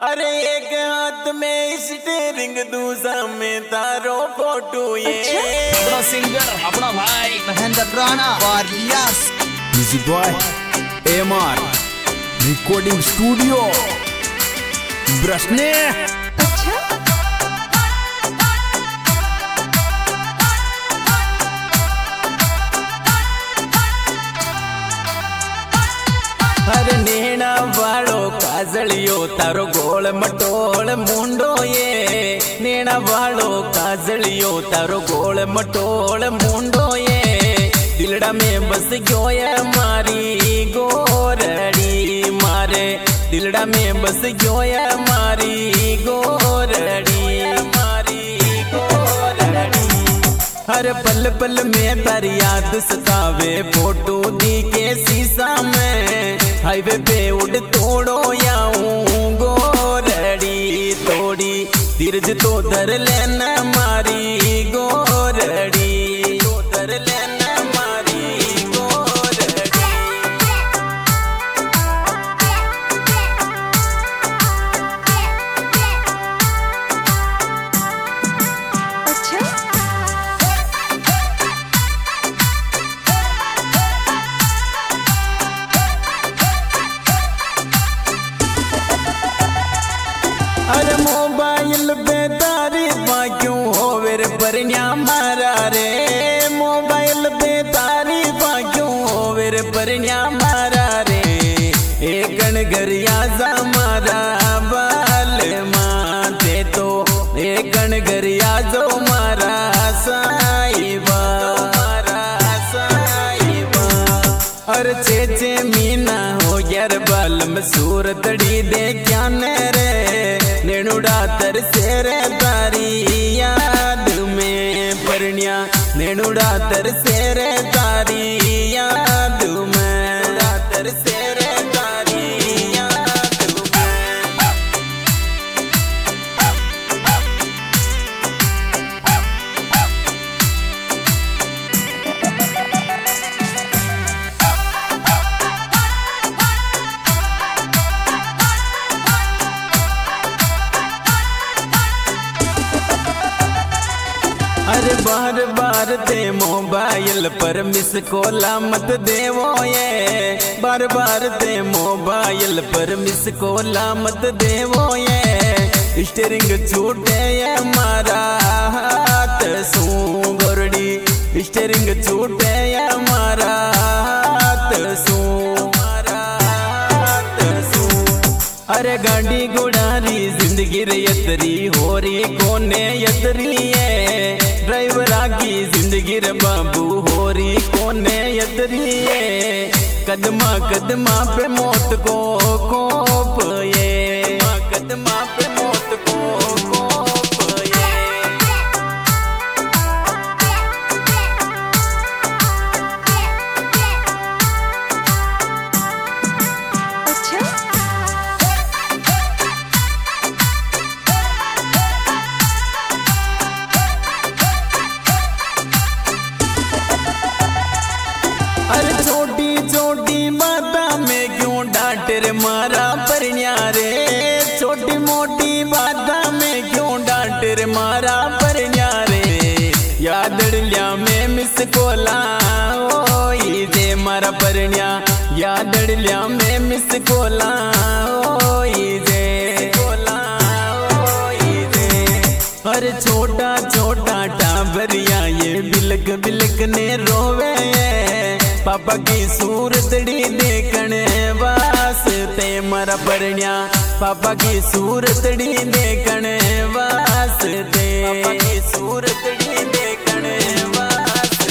अरे एक हाथ में स्टीयरिंग दूसरा में तारो फोटो ये अपना सिंगर अपना भाई Mahendra Rana warriors music boy MR recording studio ब्रशने। अरे नेणा वालो काजलियो तारो गोल मटोल मुंडो ये नेणा वालो काजलियो तारो गोल मटोल मुंडो ये दिलड़ा में बस गयो ये मारी गोरड़ी मारे दिलड़ा में बस गयो ये मारी गोरड़ी मारी गोरड़ी हर पल पल में तारी याद सतावे फोटो दी के शीशा में हाईवे पे उड़ तोड़ो याऊं गोरड़ी तोड़ी तिरज तो धर लेना मारी गोरड़ी तो धर लेना मारी गोरड़ी। अरे मोबाइल पे तारीफा क्यों होवे रे परन्या मारा रे मोबाइल पे तारीफा क्यों होवे रे परन्या मारा रे एक गणगरिया जा मारा बाल माते तो एक गणगरिया जो मारा साईबा मारा साईबा। अरे चे मीना हो यार बाल में सूरतड़ी दे क्या रे नेनुड़ा तरसे रे तारी याद में परन्या नेनुड़ा तरसे रे तारी याद में तरसे रे तारी याद में। अरे बार बार ते मोबाइल पर मिस कॉला मत देवो ये बार बार ते मोबाइल पर मिस कॉला मत देवो ये स्टीयरिंग छूटे ये मारा हाथ सू गोरड़ी स्टीयरिंग छूटे ये मारा हाथ सू मारा हाथ सू। अरे गाड़ी गुड़ारी जिंदगी रे यतरी हो रही कोने यतरी है ड्राइवर आगी जिंदगी रे बाबू हो रही कोने यतरी है कदमा कदमा पे मौत को कोप ये कदमा पे मौत को कोप ये। अरे छोटी छोटी बाता में क्यों डांटे रे मारा परन्या रे छोटी मोटी बाता में क्यों डांटे रे मारा परन्या रे याद लिया में मिस कोला ओई दे मारा परन्या याद लिया में मिस कोला ओई दे कोला ओई दे। अरे छोटा छोटा टाबरिया ये बिलक बिलक ने रोवे पापा की सूरतड़ी देखने वास्ते मरा परन्या पापा की सूरतड़ी देखने वास्ते पापा की सूरतड़ी देखने वास्ते।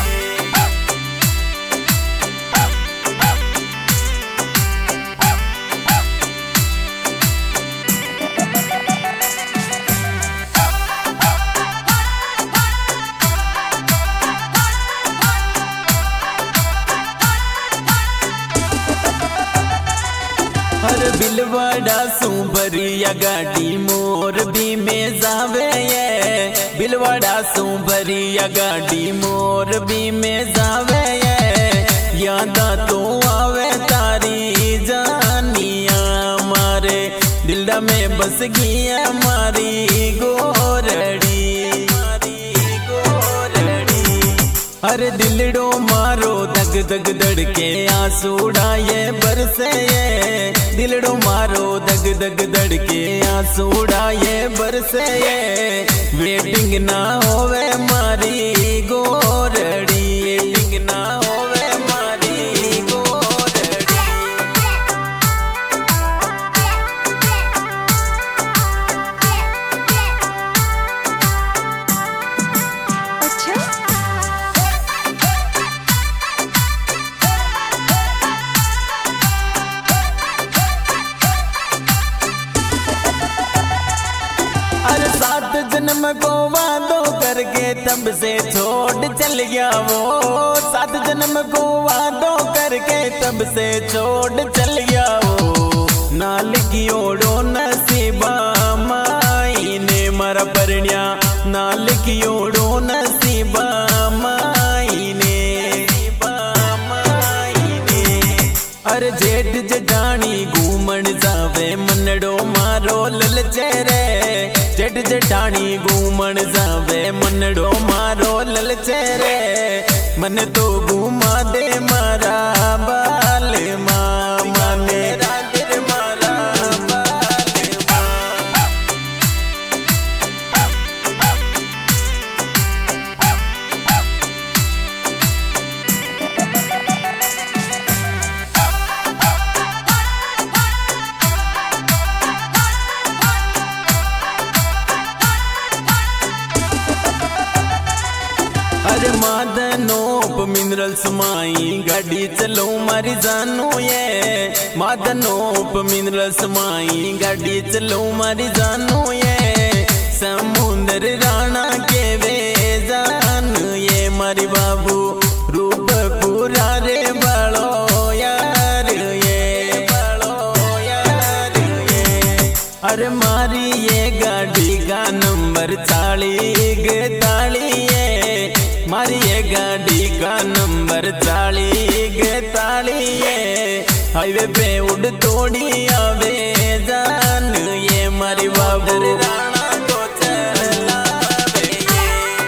हर बिलवाड़ा सू भरिया गाड़ी मोर भी में जावे ये बिलवाड़ा सू भरिया गाड़ी मोर भी में जावे ये यादा तो आवे तारी जानिया मारे दिलदा दिल में बस गई है मारी गोरड़ी। अरे दिलड़ो मारो दग दग धड़के आंसूड़ा ये बरसे ये, दिलड़ो मारो दग दग धड़के आंसूड़ा ये बरसे ये। वेटिंग ना होवे मारी गोरड़ी, वेटिंग ना होवे मारी गोरड़ी। अरे 7 जन्म को वादो करके तब से छोड़ चल गया वो, 7 जन्म को वादो करके तब से छोड़ चल गया वो। नाल की ओढ़ो नसीबा माई ने मारा परण्या, नाल की ओढ़ो नसीबा माई ने। अरे जेठ जेठानी घूमन जावे मनड़ो मारो ललचे रे, जेठ जेठानी घूमन जावे मनड़ो मारो ललचे रे। मन तो घूमा दे मारा बाल मामा ने रातिर मारा बाल माँ। अरे मादनोप मिनरल्स माई गाड़ी चलो मारी जानू ये, मादनोप मिनरल्स माई गाड़ी चलो मारी जानू ये। समुंदर राणा के वे जान ये मारी बाबू रूप पूरा रे बालो यार ये, बालो यार ये। अरे मारी ये गाड़ी का नंबर 40 मारी ये गाड़ी का नंबर 40 हाईवे पे उड़ तोड़ी आवे जान ये मारी बाबू राणा तो चलावे ये।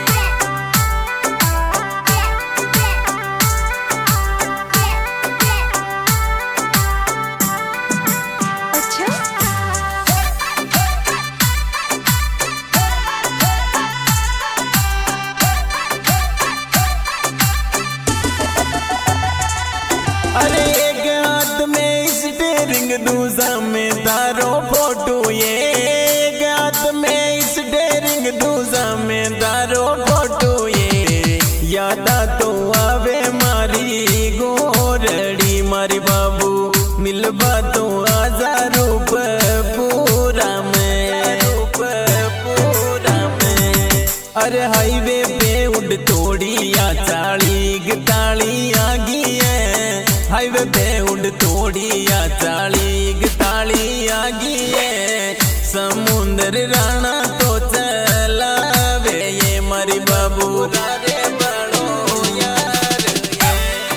अरे एक हाथ में स्टीयरिंग दूसरा में तारो फोटो ये, एक हाथ में स्टीयरिंग दूसरा में तारो फोटो ये। यादा तो आवे मारी गोरड़ी मारी बाबू मिलबा तो आजा रूप पूरा में, रूप पूरा में। अरे हाईवे पे उड़ तोड़ी या 40 आ गई है, हाईवे पे उड़ तोड़ी या 40 आ गई है। समुंदर राणा तो चलावे ये मारी बाबू रे बड़ो यार ये।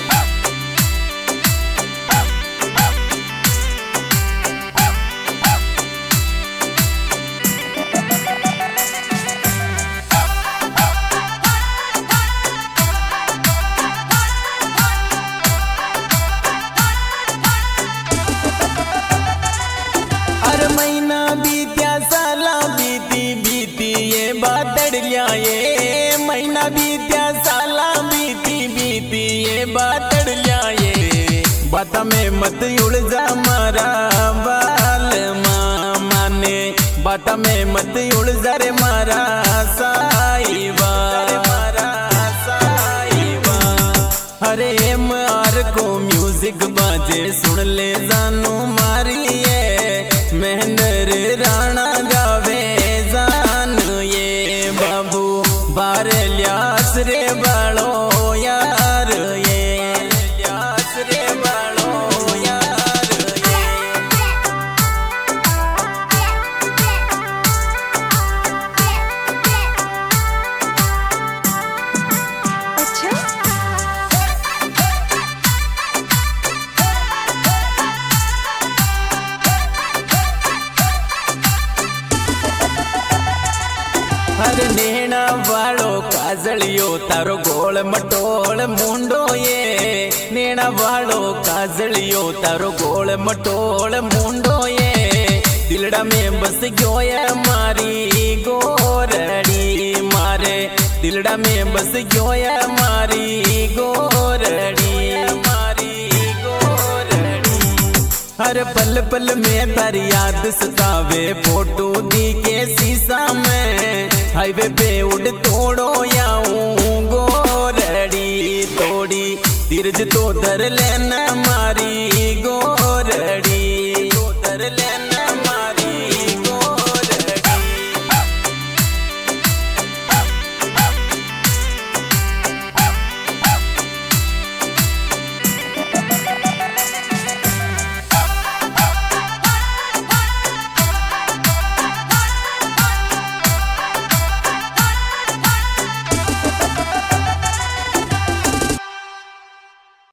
अरे महीना बीत्या साला बीती बीती ये बादड़ लियाए, महीना बीत्या साला बीती बीती ये बादड़ लियाए। बात में मत उलझा मारा बाल मामा ने, बात में मत उलझा रे मारा साईबा, मारा साईबा। अरे MR को म्यूजिक बाजे सुन ले जानू मारी ये, महेंद्र राणा गावे जान ये बाबू बार ल्यास रे बालो यार ये, ल्यास रे बालो यार ये। हर नेणा वाळो काजळियो तारो गोळ मटोळ मुंडो ये नेणा वाळो काजळियो तारो गोळ मटोळ मुंडो ये दिलड़ा में बस गयो ये मारी गोरड़ी मारे दिलड़ा में बस गयो ये मारी गोरड़ी हर पल पल में तारी याद सतावे फोटो दी के शीशा में हाईवे पे उड़ तोड़ो याऊं गोरड़ी तोड़ी तीरज तो धर लेना मारी